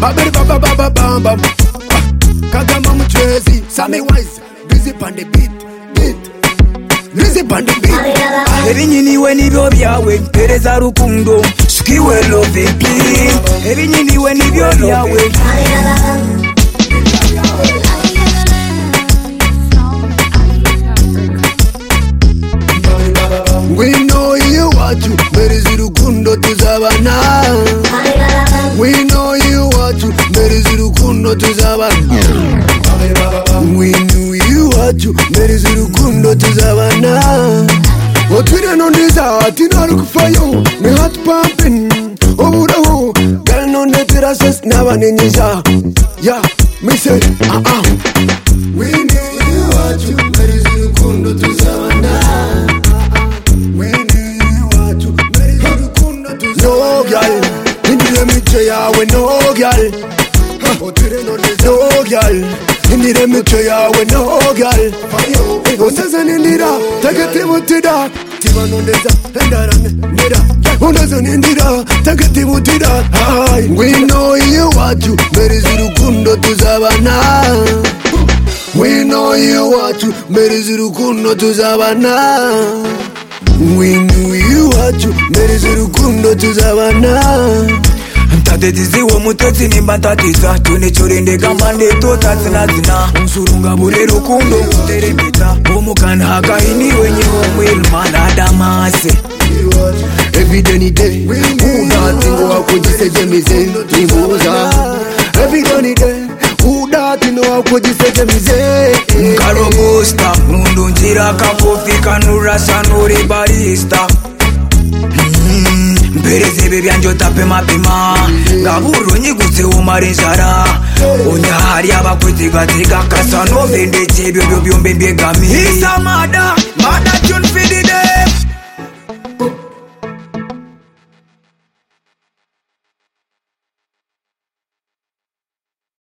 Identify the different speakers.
Speaker 1: Baberi baba baba bam bam. Kagama muchezi, Sammy Wise, busy on the beat. Busy on the beat.
Speaker 2: Ebinyini we nibyo byawe, pereza rukundo, skiwe love it. Ebinyini we nibyo byawe.
Speaker 1: We know you want you, merezi rukundo tuzabana. We know you want you, merezi rukundo tuzabana. We knew you want you, merezi rukundo tuzabana. Otwire nondiza, atina rukufayo, me heart pumping. Oburaho, girl nondetira ses nabaninyiza. Yeah, me say, We knew you want you, merezi rukundo tuzabana. No girl, indire miche yawe no girl. No girl, indire miche yawe no girl. Osasa nindira, takati mutida. Tiba nondeza, endarane, nira. Ondasa nindira, takati mutida. We know you want you, merezi rukundo tuzabana. We know you want you, merezi rukundo tuzabana. We knew you want you, merezi rukundo tuzabana.
Speaker 2: Ntatetizi wo mutotsi nimba ntatisa, tunechorende kamande totatsina tsina. Unsurunga bure rukundo kuteremeta, omukana hakaini wenye omwilmana damase.
Speaker 1: Every day, udatingo wakujisejemize nibuza. Every day, udatingo wakujisejemize.
Speaker 2: Karobusta, mundu njira kakofi kanurasa nuri barista. Mpereze bebyanjo tape mapima, ngaburo nyiguse umare njara. Onyahari abakwitiga tiga kasa no vende chebyo byombe byegami. Isamada